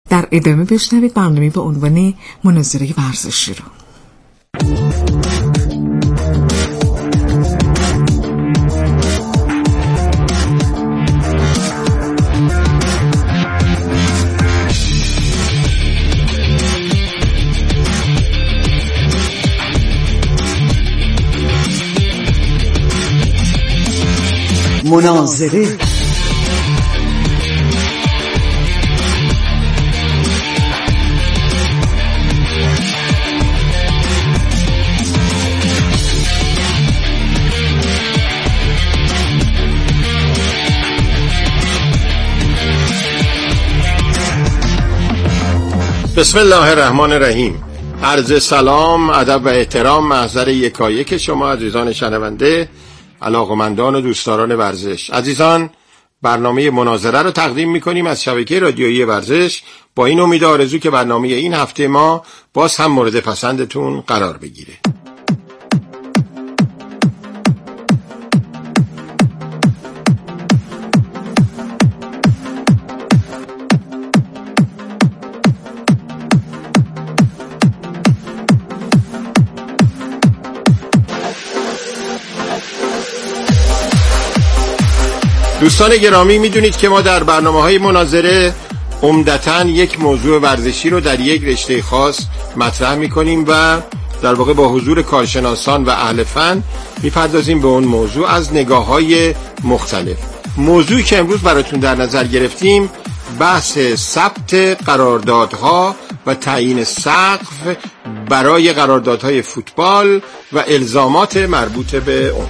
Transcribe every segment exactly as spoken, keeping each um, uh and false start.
در ادامه بشنوید برنامه با عنوان مناظره ورزشی رو. مناظره بسم الله الرحمن الرحیم. عرض سلام، ادب و احترام محضر یکایک شما عزیزان شنونده، علاقمندان و دوستداران ورزش. عزیزان، برنامه مناظره رو تقدیم میکنیم از شبکه رادیویی ورزش، با این امید آرزو که برنامه این هفته ما باز هم مورد پسندتون قرار بگیره. دوستان گرامی، میدونید که ما در برنامه‌های مناظره عمدتاً یک موضوع ورزشی رو در یک رشته خاص مطرح میکنیم و در واقع با حضور کارشناسان و اهل فن میپردازیم به اون موضوع از نگاه‌های مختلف. موضوعی که امروز براتون در نظر گرفتیم بحث ثبت قراردادها و تعیین سقف برای قراردادهای فوتبال و الزامات مربوط به اون.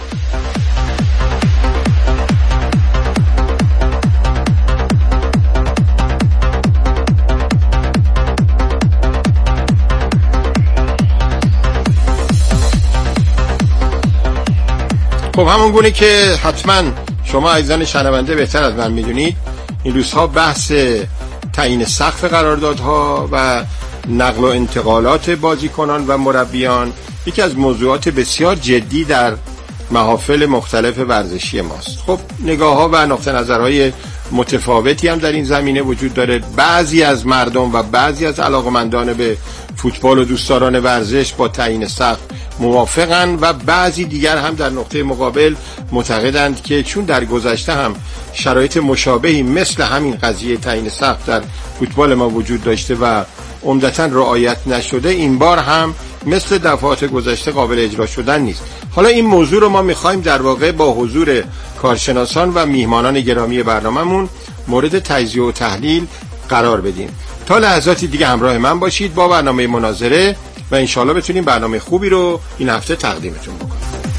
خب همون گونه که حتما شما عزیزان شنونده بهتر از من میدونید، این روزها بحث تعیین سقف قراردادها و نقل و انتقالات بازیکنان و مربیان یکی از موضوعات بسیار جدی در محافل مختلف ورزشی ماست. خب نگاه ها و نقطه نظرهای متفاوتی هم در این زمینه وجود داره. بعضی از مردم و بعضی از علاقمندان به فوتبال و دوستداران ورزش با تعیین سقف موافقن و بعضی دیگر هم در نقطه مقابل معتقدند که چون در گذشته هم شرایط مشابهی مثل همین قضیه تعیین سقف در فوتبال ما وجود داشته و عمدتاً رعایت نشده، این بار هم مثل دفعات گذشته قابل اجرا شدن نیست. حالا این موضوع رو ما میخوایم در واقع با حضور کارشناسان و میهمانان گرامی برنامه‌مون مورد تجزیه و تحلیل قرار بدیم. تا لحظاتی دیگه همراه من باشید با برنامه مناظره و انشالله بتونیم برنامه خوبی رو این هفته تقدیمتون بکنیم.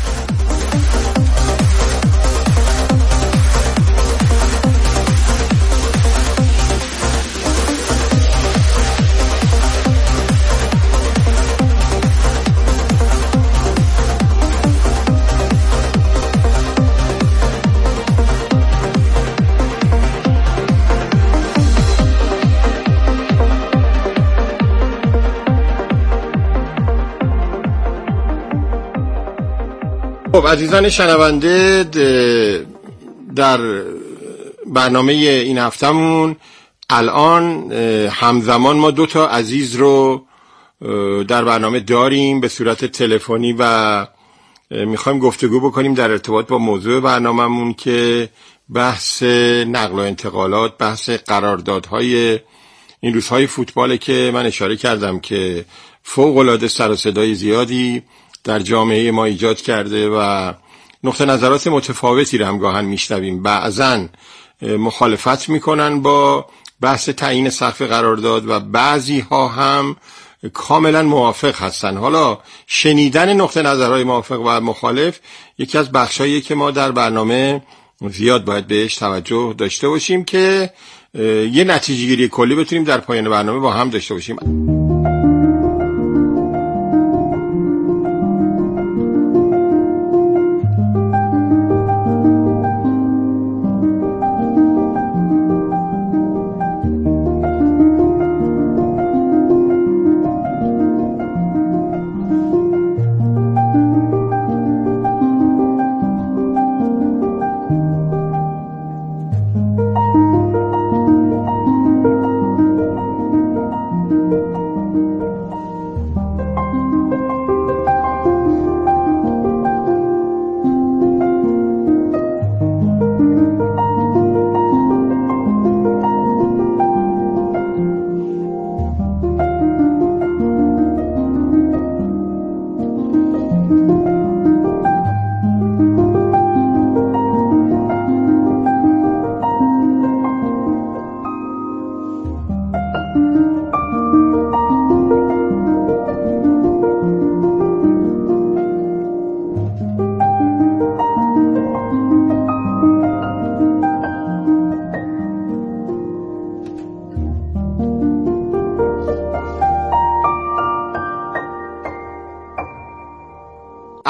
خب عزیزان شنونده، در برنامه این هفتمون الان همزمان ما دو تا عزیز رو در برنامه داریم به صورت تلفنی و میخوایم گفتگو بکنیم در ارتباط با موضوع برنامه‌مون که بحث نقل و انتقالات، بحث قراردادهای این روزهای فوتباله که من اشاره کردم که فوق‌العاده سر و صدای زیادی در جامعه ما ایجاد کرده و نقطه نظرات متفاوتی رو هم گاهن میشنویم. بعضن مخالفت میکنن با بحث تعیین سقف قرارداد و بعضی ها هم کاملا موافق هستن. حالا شنیدن نقطه نظرهای موافق و مخالف یکی از بخشاییه که ما در برنامه زیاد باید بهش توجه داشته باشیم که یه نتیجه گیری کلی بتونیم در پایان برنامه با هم داشته باشیم.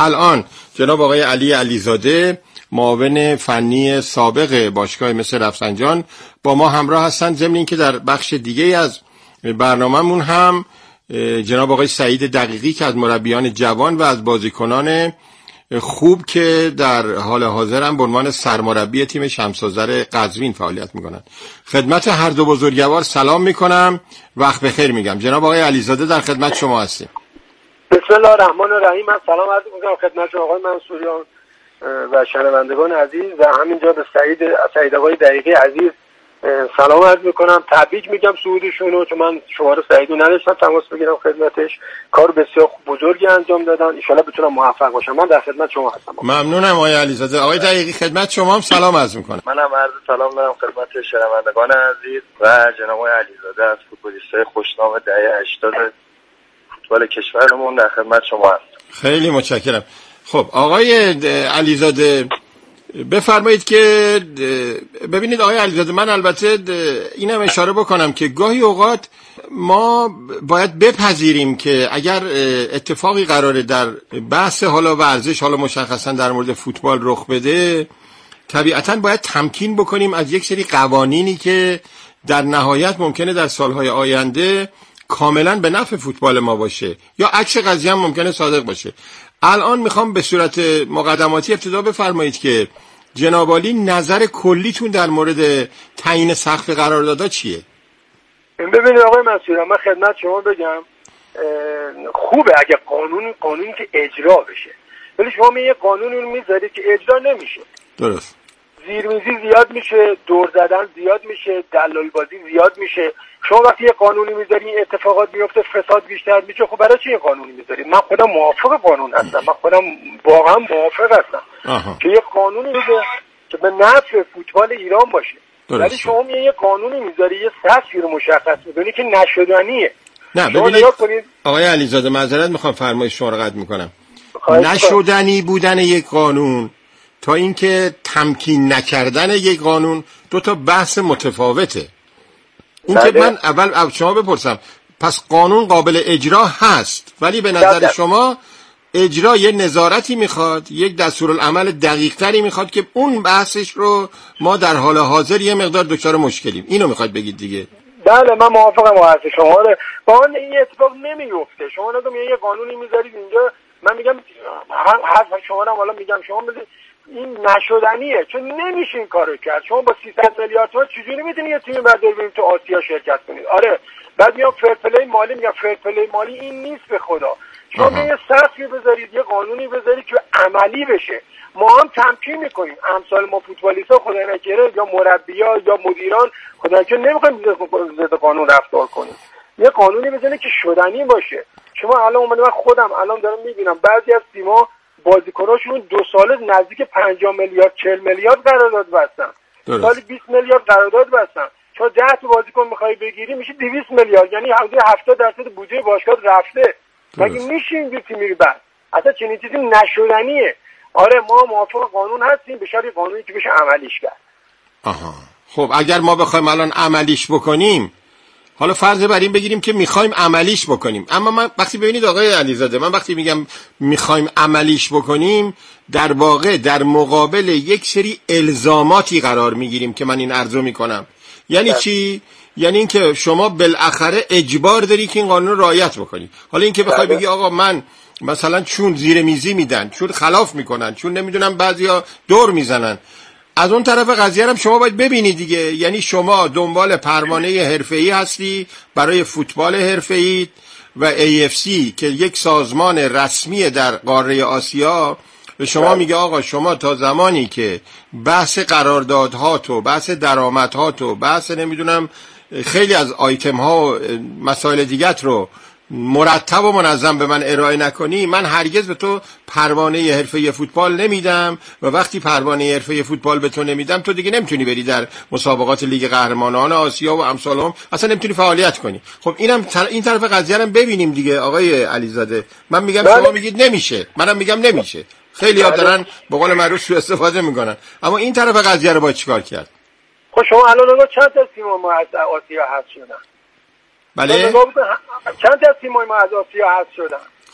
الان جناب آقای علی علیزاده معاون فنی سابق باشگاه مس رفسنجان با ما همراه هستند، ضمن اینکه در بخش دیگه از برنامه‌مون هم جناب آقای سعید دقیقی که از مربیان جوان و از بازیکنان خوب که در حال حاضر هم به عنوان سرمربی تیم شمس‌آذر قزوین فعالیت میکنند. خدمت هر دو بزرگوار سلام میکنم، وقت بخیر میگم. جناب آقای علیزاده در خدمت شما هستیم. بسم الله الرحمن الرحیم. من سلام عرض میکنم خدمت آقای منصوریان و شنوندگان عزیز و همینجا به سعید سعید آقای دقیقی عزیز سلام عرض میکنم. تبریک میگم صعودشون رو، چون من شماره سعیدو نداشتم تماس بگیرم خدمتش. کار بسیار بزرگی انجام دادن، ان شاءالله بتونم موفق باشم. من در خدمت شما هستم. ممنونم آقای علیزاده. آقای دقیقی خدمت شما هم سلام عرض میکنم. منم عرض سلام دارم خدمت شنوندگان عزیز و جناب آقای علیزاده از فوتبالیستای خوشنام دهه هشتاد فوتبال کشورمون در خدمت شما هستم. خیلی متشکرم. خب آقای علیزاده بفرمایید که ببینید آقای علیزاده، من البته اینم اشاره بکنم که گاهی اوقات ما باید بپذیریم که اگر اتفاقی قراره در بحث حالا ورزش، حالا مشخصا در مورد فوتبال رخ بده، طبیعتا باید تمکین بکنیم از یک سری قوانینی که در نهایت ممکنه در سالهای آینده کاملا به نفع فوتبال ما باشه، یا عکس قضیه هم ممکنه صادق باشه. الان میخوام به صورت مقدماتی ابتدا بفرمایید که جناب عالی نظر کلیتون در مورد تعیین سقف قراردادها چیه؟ ببینید آقای منصوریان، من خدمت شما بگم خوبه اگه قانون قانونی که اجرا بشه، ولی شما یه قانونی رو میذارید که اجرا نمیشه. درست. زیرمیزی زیاد میشه، دور زدن زیاد میشه، دلال بازی زیاد میشه. شما وقتی یه قانونی میذاری این اتفاقات میفته، فساد بیشتر میشه. خب برای چی این قانونی میذاری؟ من خودم موافق قانون هستم، من خودم واقعا موافق هستم آها. که یه قانونی بده که به نفع فوتبال ایران باشه. ولی شما یه قانونی میذاری، یه سطحی رو مشخص میکنی که نشدنیه. نه ببینید آقای علیزاده، معذرت میخوام فرمایش شما رو قطع میکنم. نشدنی بودن یک قانون تا اینکه تمکین نکردن یک قانون دو تا بحث متفاوته. این که من اول از شما بپرسم، پس قانون قابل اجرا هست، ولی به نظر شما اجرا یه نظارتی میخواد، یک دستورالعمل دقیق تری میخواد که اون بحثش رو ما در حال حاضر یه مقدار دچار مشکلیم. اینو میخواد بگید دیگه؟ بله من موافقم با حرف شما. با اون این اتفاق نمیفته. شما نگم یه قانونی میذارید اینجا، من میگم حرف شما رو حالا میگم شما میگید این نشدنیه، چون نمیشه این کارو کرد. شما با سیصد میلیارد تومان چجوری میتونید یه تیم برداری برید تو آسیا شرکت کنید؟ آره بعد میام فیر پلی مالی، میگم فیر پلی مالی این نیست به خدا. شما یه سقفی بذارید، یه قانونی بذارید که عملی بشه. ما هم تمکین میکنیم. امثال ما فوتبالیستا خدای نکره یا مربی‌ها یا مدیران خدای نکره نمیخوایم ضد قانون رفتار کنیم. یه قانونی بزنه که شدنی باشه. شما الان اومدم، من خودم الان دارم میبینم بعضی از تیم‌ها بازیکناشون دو ساله نزدیک پنجاه میلیارد چهل میلیارد قرارداد بستن، سالی بیست میلیارد قرارداد بستن. چون ده تا بازیکن میخوای بگیری میشه دویست میلیارد، یعنی حدود هفتاد درصد بودجه باشگاه رفته. مگه میشه این تیمی بعد اصلا چنین چیزی نشدنیه. آره ما موافق قانون هستیم، به شرط قانونی که بشه عملیش کرد. آها خب اگر ما بخوایم الان عملیش بکنیم، حالا فرض بر این بگیریم که میخوایم عملیش بکنیم، اما من وقتی ببینید آقای علیزاده، من وقتی میگم میخوایم عملیش بکنیم، در واقع در مقابل یک سری الزاماتی قرار میگیریم که من این عرضو میکنم. یعنی چی؟ یعنی اینکه شما بالاخره اجبار داری که این قانون رو رعایت بکنی. حالا اینکه بخوای بگی آقا من مثلا چون زیر میزی میدن، چون خلاف میکنن، چون نمیدونم بعضیا دور میزنن، از اون طرف قضیه هم شما باید ببینید دیگه. یعنی شما دنبال پروانه حرفه‌ای هستی برای فوتبال حرفه‌ای و ای اف سی که یک سازمان رسمی در قاره آسیا به شما میگه آقا شما تا زمانی که بحث قراردادها تو، بحث درآمدها تو، بحث نمیدونم خیلی از آیتم ها و مسائل دیگت رو مرتب و منظم به من ارائه نکنی، من هرگز به تو پروانه حرفه فوتبال نمیدم و وقتی پروانه حرفه فوتبال به تو نمیدم تو دیگه نمیتونی بری در مسابقات لیگ قهرمانان آسیا و امثال هم، اصلا نمیتونی فعالیت کنی. خب اینم تر... این طرف قضیه رو ببینیم دیگه آقای علیزاده. من میگم بله. شما میگید نمیشه، منم میگم نمیشه. خیلی ها دارن به قول معروف سوء استفاده میکنن، اما این طرف قضیه رو باید چیکار کرد؟ خب شما الان نگاه چند تا تیم ما از آسیا حذف شدن؟ بله چند تا تیم ما از آسیا حذف شدن؟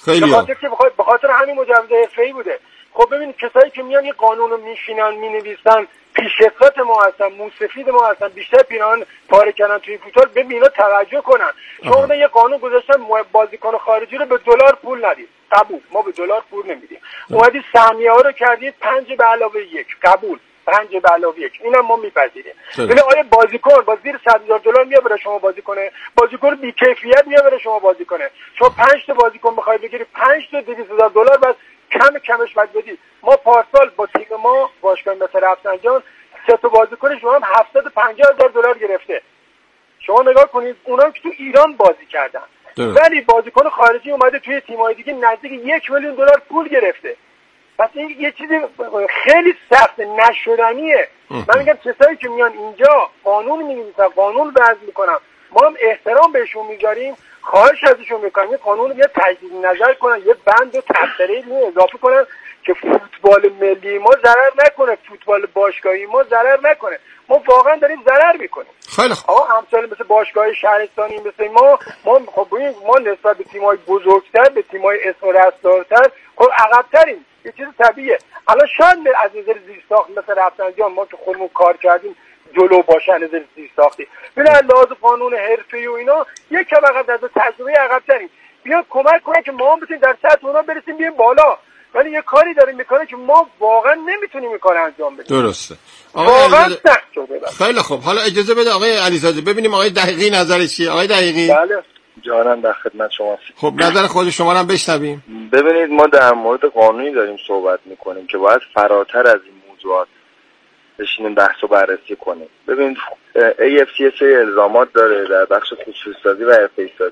خیلی به خاطر که به خاطر همین مجوز حرفه‌ای بوده. خب ببین کسایی که میان این قانون رو میشینن مینویسن پیشکسوت ما هستن، موسفید ما هستن، بیشتر پیران پاره کردن توی فوتبال، به اینا توجه کنن. چون یه قانون گذاشتن بازیکن خارجی رو به دلار پول ندید، قبول، ما به دلار پول نمیدیم. اومدید سهمیه ها رو کردید پنج به علاوه یک، قبول، پنج به علاوه یک، اینم ما میپذیریم. ولی آیا بازیکن با زیر صد هزار دلار میبره شما بازی کنه؟ بازیکن بی کیفیت میبره شما بازی کنه؟ شما پنج تا بازیکن بخوای بگیری پنج تا دویست هزار دلار بس کم کمش باید بدی. ما پارسال با تیم ما باشگاه مثل رفسنجان سه تا بازیکن شما هم هفتصد و پنجاه هزار دلار گرفته. شما نگاه کنید اونا که تو ایران بازی کردن ولی بازیکن خارجی اومده توی تیم‌های دیگه نزدیک یک میلیون دلار پول گرفته. پس این یه چیزی خیلی سخت نشدنیه. من میگم کسایی که میان اینجا قانون می‌نویسن، قانون وضع میکنن، ما هم احترام بهشون میذاریم، خواهش ازشون میکنیم این قانون رو یه تجدید نظر کنن، یه بند و تبصره اضافه کنن که فوتبال ملی ما ضرر نکنه، فوتبال باشگاهی ما ضرر نکنه. ما واقعا داریم ضرر میکنیم. خیلی خوب. آقا همسال مثل باشگاه شهرستانی مثل ما ما خب ما نسبت به تیم‌های بزرگتر، به تیم‌های اسم و رستارتر خب عقب‌تریم. یه چیز طبیعیه. الان شاید از نظر زیرساخت مثل رفسنجان ما که خودمون کار کردیم جلو باشه از نظر زیرساختی. ببین لحاظ قانون حرفه‌ای و اینا یک کم عقب از تجربه عقب‌تریم. بیا کمک کنه که ما هم بتونیم در سطح اونا برسیم بیایم بالا. ولی یه کاری داره میکنه که ما واقعا نمیتونیم این کار انجام بدیم. درسته. واقعا سخت شده. خیلی خوب. حالا اجازه بده آقای علیزاده ببینیم آقای دقیقی نظرش چیه. آقای دقیقی. بله. جانم در خدمت شما. خب نظر خود شما رو هم بشنویم. ببینید ما در مورد قانونی داریم صحبت میکنیم که باید فراتر از این موضوعات بشینیم بحث و بررسی کنیم. ببینید ای اف سی سه الزامات داره در بخش خصوصی سازی و حرفه‌ای سازی.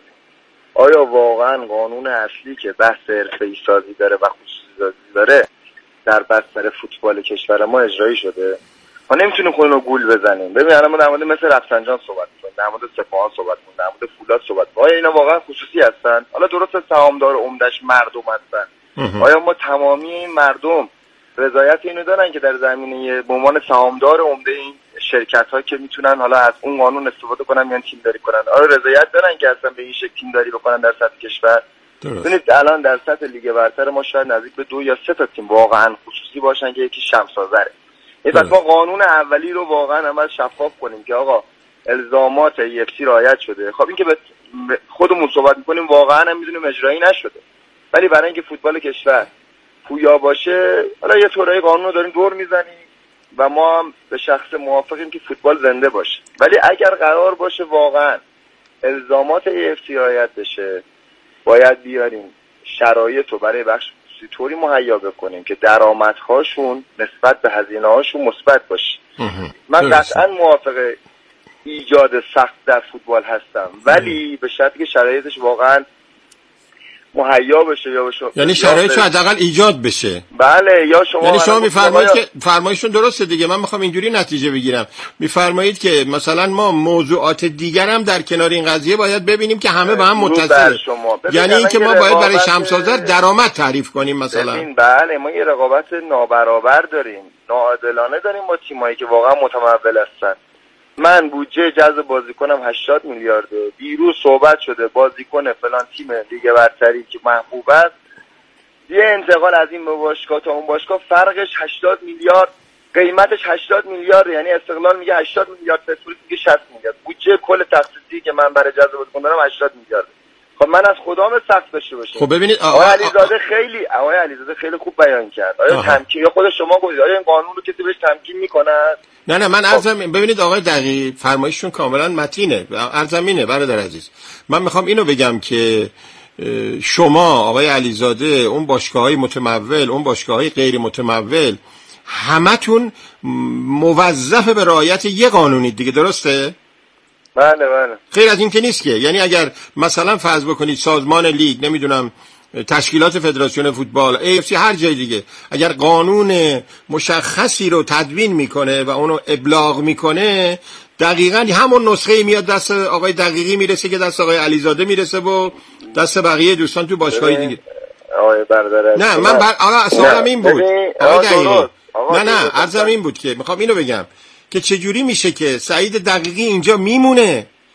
آیا واقعا قانون اصلی که بحث حرفه‌ای سازی داره و خصوصی سازی داره در بستر فوتبال کشور ما اجرایی شده؟ ما نمیتونیم خودمون رو گول بزنیم. ببین الان ما در مورد مثل رفسنجان صحبت می‌کنیم، در مورد سپاهان صحبت می‌کنیم، در مورد فولاد صحبت می‌کنیم. آیا اینا واقعا خصوصی هستن؟ حالا درسته سهامدار عمده‌اش مردم هستن. آیا ما تمامی این مردم رضایت اینو دارن که در زمینه به عنوان سهامدار عمده این شرکت‌ها که میتونن حالا از اون قانون استفاده کنن میان تیم داری کنن، آیا رضایت دارن که اصلا به این شکل تیم داری بکنن در سطح کشور؟ ببینید الان در سطح لیگ برتر ما شاید نزدیک به دو یا سه تا تیم واقعا خصوصی باشن که یکی شمس آذره. این ما قانون اولی رو واقعا عمل شفاف کنیم که آقا الزامات ای اف سی رعایت شده. خب این که به خودمون صحبت می‌کنیم واقعا هم می‌دونیم اجرایی نشده. ولی برای اینکه فوتبال کشور پویا باشه حالا یه طورای قانون رو داریم دور میزنیم و ما هم به شخص موافقیم که فوتبال زنده باشه. ولی اگر قرار باشه واقعا الزامات ای اف سی رعایت بشه باید بیاریم شرایط رو برای بخش خصوصی طوری مهیا بکنیم که درآمدهاشون نسبت به هزینه‌هاشون مثبت باشه. من قطعا موافق ایجاد سقف در فوتبال هستم ولی به شرطی که شرایطش واقعا مهیا بشه یا بشه، یعنی شرایطش حداقل ایجاد بشه. بله یا شما یعنی شما میفرمایید که فرمایشون درسته دیگه، من میخوام اینجوری نتیجه بگیرم. میفرمایید که مثلا ما موضوعات دیگر هم در کنار این قضیه باید ببینیم که همه با هم متصله. یعنی اینکه ما باید برای شمس آذر درآمد تعریف کنیم مثلا. ببین بله ما یه رقابت نابرابر داریم، ناعادلانه داریم با تیمایی که واقعا متمول هستن. من بودجه جذب بازیکنم هشتاد میلیارده. دیروز صحبت شده بازیکن فلان تیم لیگ برتری که محبوب است یه انتقال از این باشگاه تا اون باشگاه فرقش هشتاد میلیارد، قیمتش هشتاد میلیارد، یعنی استقلال میگه هشتاد میلیارد، پرسپولیس میگه شصت میلیارد. بودجه کل تخصیصی که من برای جذب بازیکن دارم هشتاد میلیارد. خب من از خدام سخت داشته باشه. خب ببینید آقای علیزاده خیلی آقای علیزاده خیلی خوب بیان کرد. آیا تمکین یا خود شما گفتید آیا این قانون رو کسی بهش تمکین میکنه؟ نه نه من عرضم ببینید آقای دقیق فرمایششون کاملا متینه، عرضمینه برادر عزیز. من میخوام اینو بگم که شما آقای علیزاده، اون باشگاه‌های متمول، اون باشگاه‌های غیر متمول، همتون موظف به رعایت یه قانونی دیگه، درسته؟ بله بله. غیر از این که نیست که، یعنی اگر مثلا فرض بکنید سازمان لیگ، نمیدونم تشکیلات فدراسیون فوتبال، ای اف سی، هر جای دیگه، اگر قانون مشخصی رو تدوین میکنه و اونو ابلاغ میکنه، دقیقاً همون نسخه میاد دست آقای دقیقی میرسه که دست آقای علیزاده میرسه و دست بقیه دوستان تو باشگاه دیگه. آقای برادر نه من بر... آقا سوالم این بود آقای دقیقی. نه نه عرضم این بود که میخوام اینو بگم که چجوری میشه که سعید دقیقی اینجا میمونه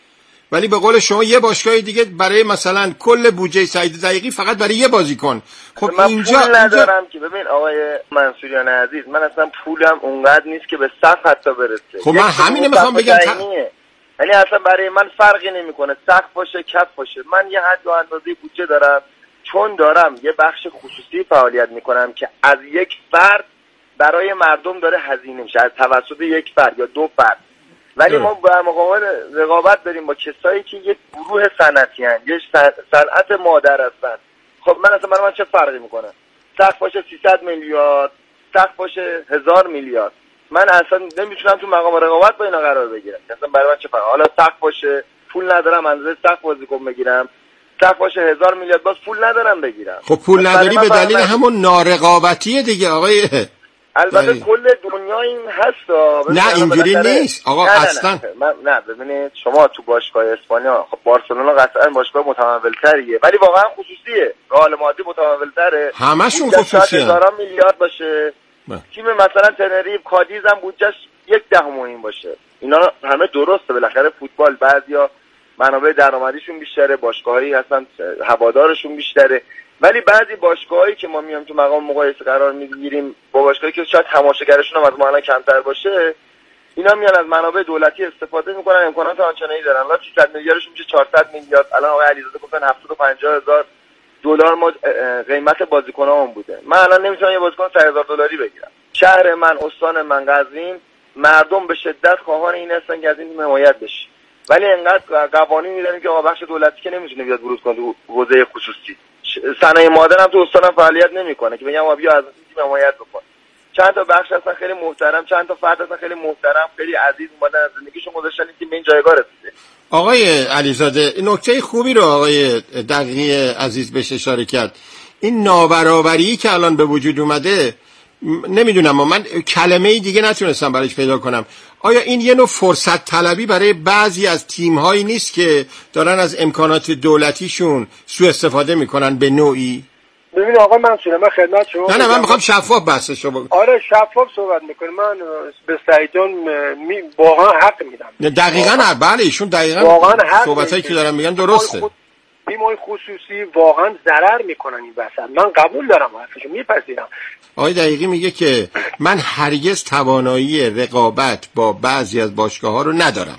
ولی به قول شما یه باشگاه دیگه برای مثلا کل بودجه سعید دقیقی فقط برای یه بازیکن. خب من اینجا پول ندارم که ببین آقای منصوریان عزیز، من اصلا پولم اونقدر نیست که به سقف حتی برسه. خب من همینه میخوام بگم تا... یعنی اصلا برای من فرقی نمیکنه سقف باشه کف باشه، من یه حد و اندازه بودجه دارم، چون دارم یه بخش خصوصی فعالیت میکنم که از یک فرد برای مردم داره هزینه میشه، از توسط یک فرد یا دو فرد. ولی ما با مقابل رقابت داریم با کسایی که یک گروه صنعتی هستند، یک صنعت مادر هستند. خب من اصلا برای من چه فرقی میکنه؟ سقف باشه سیصد میلیارد، سقف باشه هزار میلیارد، من اصلا نمیتونم تو مقام رقابت با اینا قرار بگیرم. اصلا برای من چه فرقی؟ حالا سقف باشه پول ندارم اندازه سقف بازیکن بگیرم، سقف باشه هزار میلیارد باز پول ندارم بگیرم. خب پول نداری به دلیل همون نارقابتیه دیگه آقای. البته داری. کل دنیا این هست. نه اینجوری نیست آقا. نه اصلا نه, نه, نه ببینید شما تو باشگاه اسپانیا، خب بارسلونا قطعا باشگاه متمول‌تریه ولی واقعا خصوصیه، رئال مادرید متمول‌تره، همشون خصوصیه، هزاران میلیارد باشه. نه. تیم مثلا تنریف کادیز هم بودجهش یک دهم این باشه. اینا همه درسته، بالاخره فوتبال بعضیا منابع درآمدیشون بیشتره، باشگاهایی هستن هوادارشون بیشتره، ولی بعضی باشگاهایی که ما میام تو مقام مقایسه قرار میگیریم با باشگاهایی که شاید تماشاگرشون هم از ما الان کمتر باشه، اینا میان از منابع دولتی استفاده میکنن، امکانات آنچنانی دارن. الان سیصد میلیاردشون میشه چهارصد میلیارد. الان آقای علیزاده گفتن هفتاد و پنجاه هزار دلار ما قیمت بازیکنامون بوده. من الان نمیتونم یه بازیکن سه هزار دلاری بگیرم. شهر من، استان من قزوین، مردم به شدت خواهان این هستن که از این حمایت بشه، ولی انقدر قوانین میذاریم که آقا بخش دولتی که نمیتونه بیاد ورود کنه تو حوزه خصوصی. صنایع مادرم تو استانم فعالیت نمیکنه که بگم بیا از این تیم حمایت بکن. چند تا بخش هستن خیلی محترم، چند تا فرد هستن خیلی محترم، خیلی عزیز اومدن از زندگیشون گذاشتن این تیم به این جایگاه رسیده. آقای علیزاده نکته خوبی رو آقای دقیقی عزیز بهش اشاره کرد. این نابرابری که الان به وجود اومده، نمیدونم من کلمه دیگه نتونستم براش پیدا کنم. آیا این یه نوع فرصت طلبی برای بعضی از تیم‌هایی نیست که دارن از امکانات دولتیشون سوء استفاده میکنن به نوعی؟ ببین آقا منصور، من خدمت شما نه نه من میخوام شفاف بحثشو بگم. آره شفاف صحبت میکنیم. من به سعید جان می... واقعا حق میدم. دقیقاً بله ایشون دقیقاً صحبتایی که دارن میگن درسته. تیم‌های خصوصی واقعا ضرر میکنن این وسط. من قبول دارم حرفشو، میپذیرم. آقای دقیقی میگه که من هرگز توانایی رقابت با بعضی از باشگاه‌ها رو ندارم.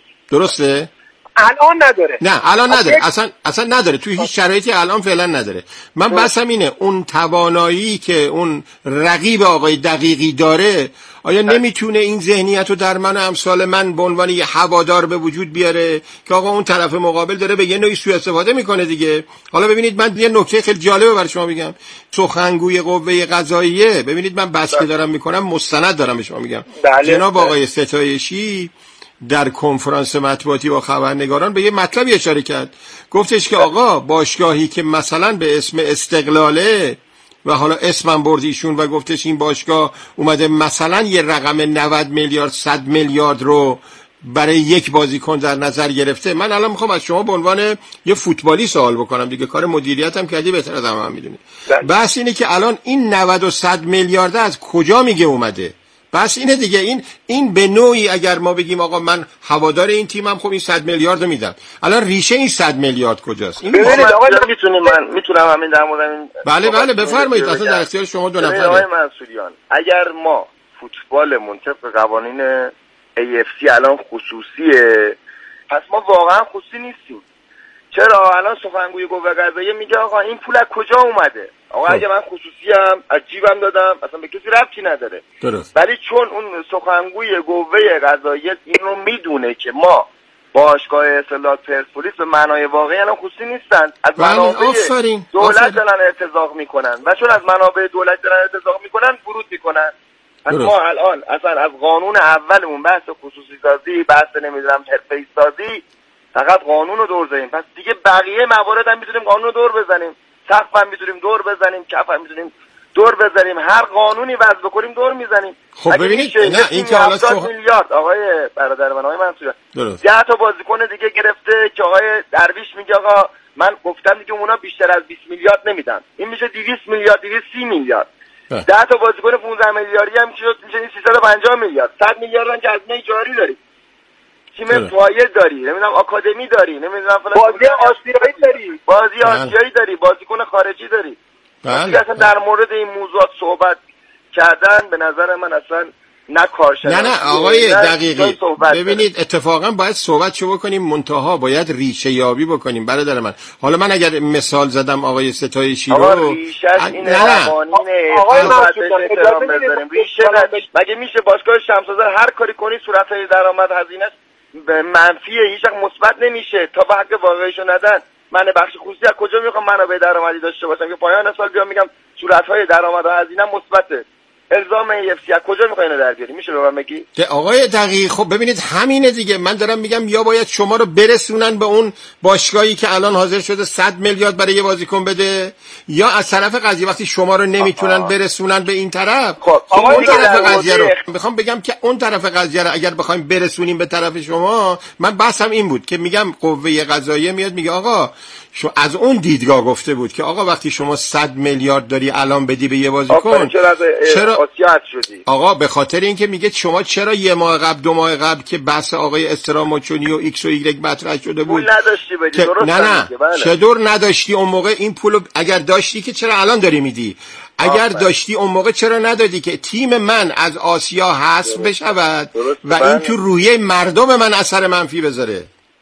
درسته؟ الان نداره. نه الان نداره. اصلا اصلا نداره. توی هیچ شرایطی الان فعلا نداره. من بحثم اینه اون توانایی که اون رقیب آقای دقیقی داره، آیا نمیتونه این ذهنیت رو در من و امثال من به عنوان یه هوادار به وجود بیاره که آقا اون طرف مقابل داره به یه نوعی سوء استفاده میکنه دیگه. حالا ببینید من یه نکته خیلی جالبه برای شما بگم. سخنگوی قوه قضاییه، ببینید من بحث که دارم میکنم مستند دارم به شما میگم. جناب آقای ستایشی در کنفرانس مطبوعاتی با خبرنگاران به یه مطلبی اشاره کرد. گفتش که آقا باشگاهی که مثلا به اسم استقلاله و حالا اسمم بردیشون و گفتش این باشگاه اومده مثلا یه رقم نود میلیارد صد میلیارد رو برای یک بازیکن در نظر گرفته. من الان میخوام از شما به عنوان یه فوتبالی سوال بکنم دیگه، کار مدیریت هم کردی بهتر از همه هم میدونی. بحث اینه که الان این نود و صد میلیارد از کجا میگه اومده؟ بس اینه دیگه. این این به نوعی اگر ما بگیم آقا من هوادار این تیمم، خب این صد میلیارد رو میدم. الان ریشه این صد میلیارد کجاست؟ این ببینید آقا میتونیم من میتونم همین در مورد این بله بله بفرمایید. اصلا در اختیار شما دو نفره. آقای منصوریان، اگر ما فوتبالمون طبق قوانین ای اف سی الان خصوصیه، پس ما واقعا خصوصی نیستیم. چرا؟ الان سخنگوی قوه قضاییه میگه آقا این پول از کجا اومده؟ آقا خب. اگه من خصوصی هم از جیبم دادم اصلا به کسی ربطی نداره. درست. ولی چون اون سخنگوی قوه قضاییه اینو میدونه که ما باشگاه اصالات پرسپولیس به معنای واقعی الان خصوصی نیستن، از منابع دولت دارن ارتزاق میکنن و چون از منابع دولت دارن ارتزاق میکنن ورود میکنن. پس ما الان اصلا از قانون اولمون بحث خصوصی سازی، بحث نمیدونم حرفه‌ای سازی، فقط قانون رو دور زدیم. پس دیگه بقیه موارد هم میتونیم قانون رو دور بزنیم، سقف هم میتونیم دور بزنیم، کف هم میتونیم دور بزنیم، هر قانونی وضع بکنیم دور میزنیم. خب ببینید نه این که حالا هفتاد میلیارد آقای برادر من آقای منصور ده تا بازیکن دیگه گرفته که آقای درویش میگه آقا من گفتم دیگه اونا بیشتر از بیست میلیارد نمیدن، این میشه دویست میلیارد دویست و سی میلیارد. ده تا بازیکن پانزده میلیاردی هم شد میشه سیصد و پنجاه میلیارد. صد میلیارد هم که هزینه جاری داریم. تیم پایه داری، نمیدونم آکادمی داری، نمیدونم فلان بازی آسیایی داری، بازی آسیایی داری، بازیکن خارجی داری. بله. اصلا در مورد این موضوعات صحبت کردن به نظر من اصلا نه کارشناسی. نه نه آقای دقیقی ببینید اتفاقا باید صحبت شو بکنیم، منتها باید ریشه یابی بکنیم برادر من. حالا من اگر مثال زدم آقای ستایشی رو، آقا ریشش اینه، قوانینه، آقای احترام بذاریم. ریشه نداشت. مگه میشه باشگاه شمس‌آذر هر کاری کنی صورتهای درآمد هزینه‌اش منفیه، هیچ وقت مثبت نمیشه تا به حق واقعیشو ندن. من بخش خصوصی از کجا میخوام منابع درآمدی داشته باشم که پایان سال بیام میگم صورتهای درآمد و هزینه مثبته؟ الزام ای اف سی از کجا میخوای اینو در بیاری؟ میشه به من بگی؟ که آقای دقیق خب ببینید همینه دیگه. من دارم میگم یا باید شما رو برسونن به اون باشگاهی که الان حاضر شده صد میلیارد برای یه بازیکن بده، یا از طرف قضیه وقتی شما رو نمیتونن آها. برسونن به این طرف. خب اون طرف قضیه رو میخوام بگم که اون طرف قضیه رو اگر بخوایم برسونیم به طرف شما، من بحثم این بود که میگم قوه قضاییه میاد میگه آقا شو از اون دیدگاه گفته بود که آقا وقتی شما صد میلیارد داری الان بدی به یه بازیکن چرا آسیات شدی؟ آقا به خاطر اینکه میگه شما چرا یه ماه قبل دو ماه قبل که بحث آقای استراماچونی و ایکس و ایگرگ مطرح شده بود پول نداشتی بدی؟ درست نه نه بله. چطور نداشتی اون موقع این پولو؟ اگر داشتی که چرا الان داری میدی؟ اگر آفره. داشتی اون موقع چرا ندادی که تیم من از آسیا حذف بشود و این بله. تو روحیه مردم من اثر منفی بذاره؟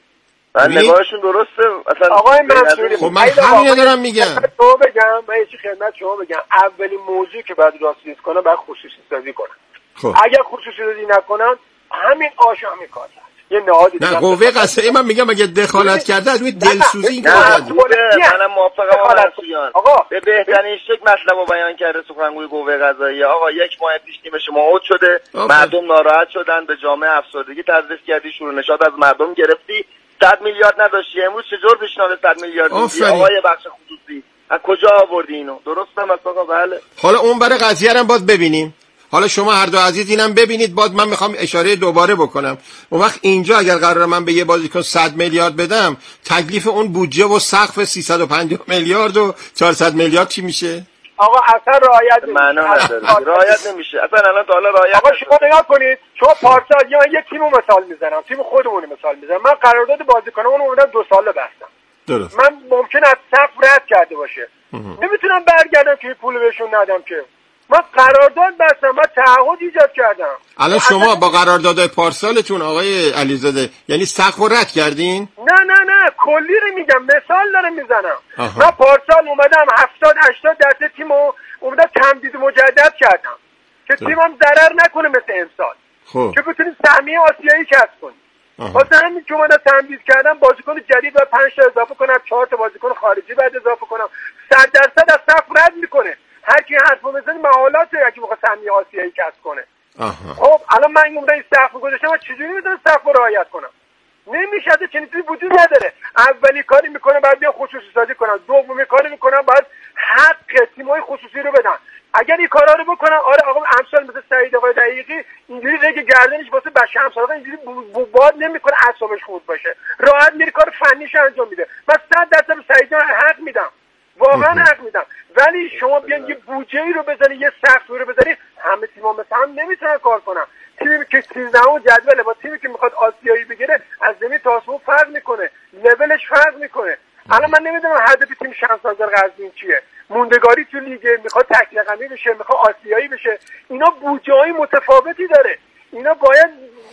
من نگاهشون درسته اصلا. آقای منصوری خب من همینو دارم میگم. شما بگم من یه چیز خدمت شما بگم، اولین موضوعی که بعد راستیز کنن بعد خصوصی سازی کنن. خب. اگر خصوصی سازی نکنن همین آشا همین کار یه نهادی نه قوه قضاییه من میگم اگه دخالت کرده از روی دلسوزی این کار کرده. منم موافقم آقا منصوریان. آقا به بهترین شکل مطلب رو بیان کرده سخنگوی قوه قضاییه. آقا یک ماه پیش تیم شما اوت شده، مردم ناراحت شدن، به جامعه افسردگی تزریق کردی، شور نشاط از مردم گرفتی، صد میلیارد نداشتی، امروز چجور پیشنهاد صد میلیارد میدی؟ آقای بخش خصوصی از کجا آوردی اینو؟ درسته مثلا؟ بله. حالا اون برای قضیه رو باید ببینیم. حالا شما هر دو عزیز اینم ببینید. باید من میخوام اشاره دوباره بکنم. اون وقت اینجا اگر قراره من به یه بازیکن صد میلیارد بدم، تکلیف اون بودجه و سقف سیصد و پنجاه میلیارد و چهارصد میلیارد چی میشه؟ آقا اصلا رعایت معنا نداره. رعایت نمیشه. اصلا الان تا حالا رعایت آقا شما نگاه کنید. شما پارسال یا یه تیمو مثال میزنم، تیم خودمون مثال میزنم. من قرارداد بازیکنامون اومدم دو ساله بستم. درست. من ممکن است سقف رد کرده باشه. نمیتونم برگردم که پول بهشون ندم که. من قرارداد بستم، من تعهد ایجاد کردم. الان شما با قراردادهای پارسالتون آقای علیزاده یعنی سقف رد کردین؟ نه نه نه کلی رو میگم، مثال دارم میزنم. من پارسال اومدم هفتاد هشتاد درصد تیمو اومدم تمدید مجدد کردم که تیمم ضرر نکنه مثل امسال. خب که بتونیم سهمیه آسیایی کسب کنیم. واسه همین که اومدم تمدید کردم، بازیکن جدید و پنج تا اضافه کنم، چهار تا بازیکن خارجی بعد اضافه کنم، صد درصد از سقف رد میکنه. هر کی حرفو بزنه محالاته اگه بخواد سهمیه آسیایی کسب کنه. خب الان من این این سقف گذاشتم، من چجوری میتونم سقف رو رعایت کنم؟ نمیشه، چنین چیزی وجود نداره. اولی کاری میکنه بعد بیا خصوصی سازی کنن، دومی کاری میکنن بعد حق تیمای خصوصی رو بدن. اگر این کارا رو بکنن، آره آقا امثال مثل سعید آقای دقیقی اینجوری رگ گردنش واسه بچه همسالات اینجوری باد نمیکنه، اعصابش خورد باشه، راحت میره کار فنیش انجام میده. من صد درصد سعید حق میدم، واقعا حق میدم. ولی شما بیان یه بودجه‌ای رو بزنی، یه سقفی رو بزنی، همه تیم‌ها مثل هم نمیتونن کار کنن. تیمی که سیزدهم جدوله با تیمی که میخواد آسیایی بگیره از زمین تا آسمون فرق میکنه، لولش فرق میکنه. الان من نمیدونم هدف تیم شمس‌آذر قزوین چیه. موندگاری تو لیگ، میخواد تک رقمی بشه، میخواد آسیایی بشه. اینا بودجه‌های متفاوتی داره. اینا باید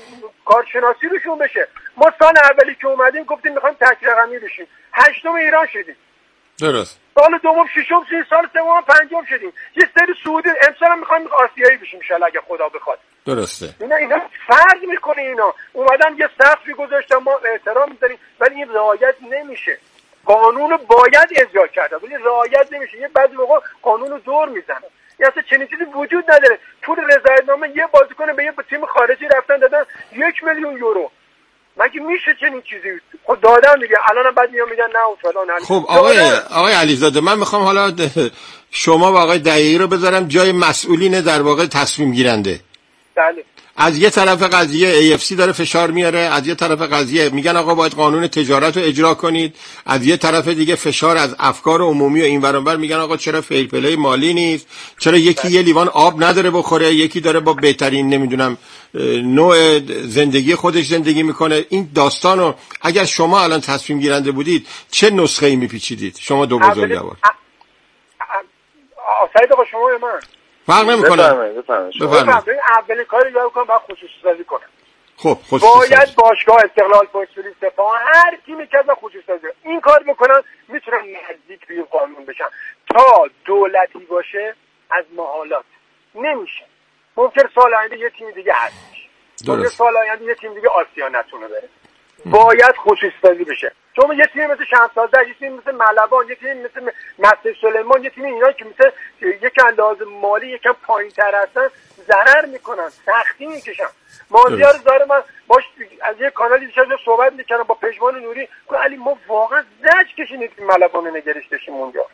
کارشناسی روشون بشه. ما سال اولی که اومدیم گفتیم میخوایم تک رقمی بشیم، هشتم ایران شدیم. درست. سال دوم ششم شدیم، سال سوم پنجم شدیم. یه سری سعودی امسال هم میخوایم آسیایی بشیم ان شاءالله اگه خدا بخواد. درسته. اینا اینا فرق میکنه. اینا اومدن یه سقفی گذاشتن، ما احترام میذاریم ولی این رعایت نمیشه. قانون باید اجرا کرده ولی رعایت نمیشه. یه بعضی موقع قانون رو دور میزنه. یا اصلا چنین چیزی وجود نداره. پول رضایتنامه یه بازیکن به یه تیم خارجی رفتن دادن یک میلیون یورو. مگه میشه چنین چیزی؟ خب دادن دیگه. الانم بعد میان میگن نه و فلان. خب آقای آقای علیزاده، من میخوام حالا شما و آقای دقیقی رو بذارم جای مسئولین در واقع تصمیم گیرنده. بله. از یه طرف قضیه ای اف سی داره فشار میاره، از یه طرف قضیه میگن آقا باید قانون تجارت رو اجرا کنید، از یه طرف دیگه فشار از افکار عمومی و این ور اون ور میگن آقا چرا فیر پلی مالی نیست، چرا یکی یه لیوان آب نداره بخوره، یکی داره با بهترین نمیدونم نوع زندگی خودش زندگی میکنه. این داستانو اگر شما الان تصمیم گیرنده بودید چه نسخه‌ای میپیچیدید شما دو بزرگوار؟ سعید آقا شما یا من؟ فرق نمیکنه. بفرمایید بفرمایید. بفرمایید. اولین کاری رو بکنم باید خصوصی سازی کنم. خب خصوصی باید سازی. باشگاه استقلال، پرسپولیس، سپاهان، هر تیمی که از خصوصی سازی این کار بکنن میتونن نزدیک به قانون بشن. تا دولتی باشه از محالات نمیشه. ممکن سال آینده یه تیم دیگه هست. ممکن سال آینده یه تیم دیگه آسیا نتونه بره. باید خصوصی سازی بشه. چون یه تیم مثل شمس‌آذر، یه تیم مثل ملوان، یه تیم مثل مسجد سلیمان، یه تیم اینا که مثل یکم لحاظ مالی یکم پایین‌تر هستن ضرر میکنن، سختی میکشن. مازیار زاره من باش از یه کانالی دیشب صحبت میکردم با پژمان نوری، گفت علی ما واقعا زج کشیدیم ملوان نگرش داشتیم اونجا.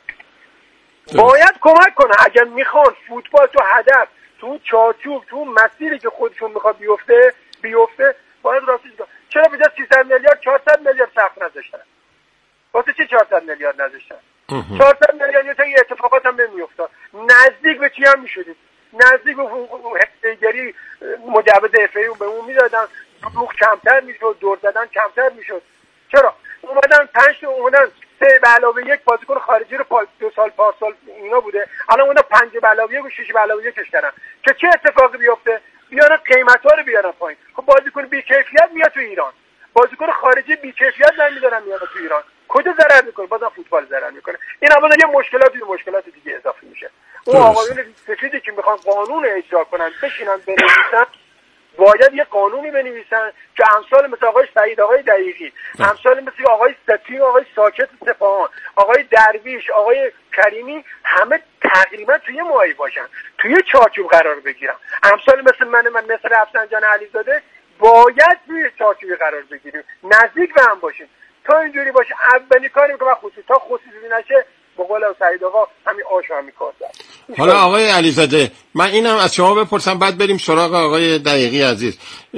باید کمک کنه اگر میخوان فوتبال تو هدف، تو چارچوب، تو مسیری که خودشون میخواد بیفته بیفته باید راستش کنه. چرا به جای سیصد میلیارد چهارصد میلیارد سقف نذاشتن؟ واسه چی چهارصد میلیارد نذاشتن؟ چهارصد میلیارد یه تا یه اتفاقات هم نمیافتاد. نزدیک به چی هم میشدید؟ نزدیک به هفتگری مجوز اف ای به اون میدادن، دروغ کمتر میشد، دور زدن کمتر میشد. چرا؟ اومدن پنج تا اومدن سه به علاوه یک بازیکن خارجی رو پا دو سال پارسال اینا بوده، الان اونا پنج به علاوه یک و شش به علاوه یکش کردن که چه اتفاقی بیفته؟ بیارن قیمتا رو بیارن پایین. خب بازیکن بی کیفیت میاد تو ایران، بازیکن خارجی بی کیفیت نمیذارن میاد تو ایران، کجا ضرر میکنه؟ بازم فوتبال ضرر میکنه. این هم یه مشکلاتی مشکلات دیگه اضافه میشه. اون آقایون سفیدی که میخوان قانون اجرا کنن بشینن بنویسن، باید یه قانونی بنویسن که امثال مثل آقای سعید، آقای دقیقی، امثال مثل آقای ستی، آقای ساکت سپاهان، آقای درویش، آقای کریمی همه تقریبا توی ماهی باشن، توی چارچوب قرار بگیرن. امثال مثل من من مثل رفسنجان علیزاده باید توی چارچوب قرار بگیریم، نزدیک به هم باشیم. تا اینجوری باشه اولین کاری میکنم خصوصی، تا خصوصی نشه به قول سعید آقا همین آش همین کار دارم. حالا آقای علیزاده من اینم از شما بپرسم بعد بریم سراغ آقای دقیقی عزیز.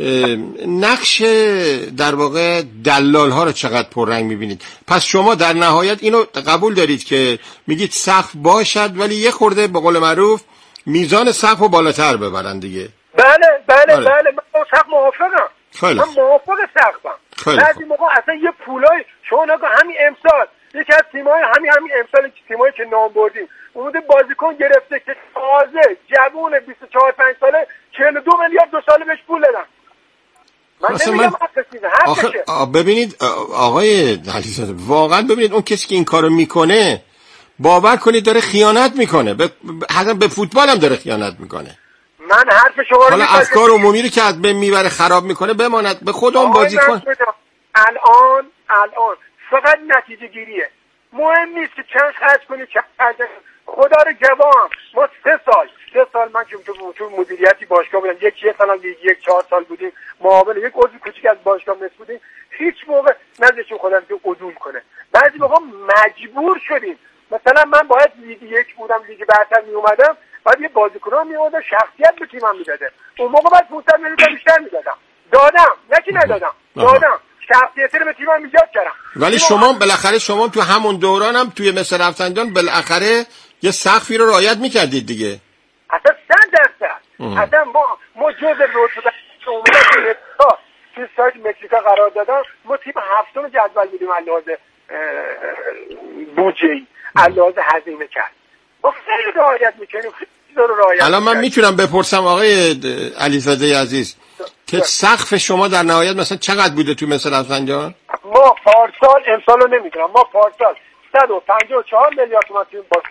نقش در واقع دلال ها رو چقدر پررنگ میبینید؟ پس شما در نهایت اینو قبول دارید که میگید سقف باشد ولی یه خورده به قول معروف میزان سقف رو بالاتر ببرن دیگه؟ بله بله بله, بله. من با سقف موافقم. خیلی. من موافق سقفم. بعضی موقع اصلا یه پولای شما نگاه همین امسال یکی از تیم‌های همین همین امسال تیمایی که نام بردیم اومده بازیکن گرفته که تازه جوون بیست و چهار پنج ساله چهل و دو میلیارد دو ساله بهش پول دادن. من نمیگم حقشه. ببینید آقای علیزاده واقعا ببینید اون کسی که این کارو میکنه باور کنید داره خیانت میکنه، به حتی به فوتبال هم داره خیانت میکنه. من حرف شما رو حالا افکار عمومی رو که از بین میبره خراب میکنه بماند به خود اون بازیکن. الان الان فقط نتیجه گیریه، مهم نیست که چند خرج کنی چند خرج. خدا رو گواهم ما سه سال سه سال من که تو تو مدیریتی باشگاه بودم، یک یک سال یک چهار سال بودیم معاون یک عضو کوچیک از باشگاه مس بودیم، هیچ موقع نذاشتیم خودم که عدول کنه. بعضی موقع مجبور شدیم، مثلا من باید لیگ یک بودم لیگ برتر می اومدم، بعد یه بازیکن می اومد شخصیت به تیمم میداده، اون موقع بعد پانصد میلیون بیشتر میدادم، دادم نه که ندادم دادم شخصیتی رو به تیمم ایجاد کردم. ولی شما بالاخره شما تو همون دوران هم توی مثل رفسنجان بالاخره یه سقفی رو رعایت میکردید دیگه. اصلا صد درصد اصلا ما ما جزء رتبه اومدن تو سایت مکزیکا قرار دادن، ما تیم هفتم جدول بودیم علاوه بودجه‌ای علاوه هزینه کرد. ما خیلی رعایت میکنیم، خیلی رو رعایت. الان من میتونم بپرسم آقای علیزاده عزیز که سقف شما در نهایت مثلا چقدر بوده تو مثل رفسنجان؟ ما پارسال امسالو نمیدونم، ما پارسال صد و پنجاه و چهار میلیارد تومان تیم باز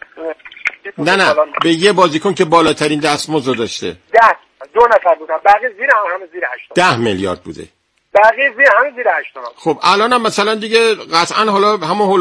نه نه به یه بازیکن که بالاترین دستمزد داشته ده دو نفر بودن، بقیه زیر هم همه زیر هشت ده میلیارد بوده، بقیه زیر همه زیر هشت. خب الان هم مثلا دیگه قطعا حالا همون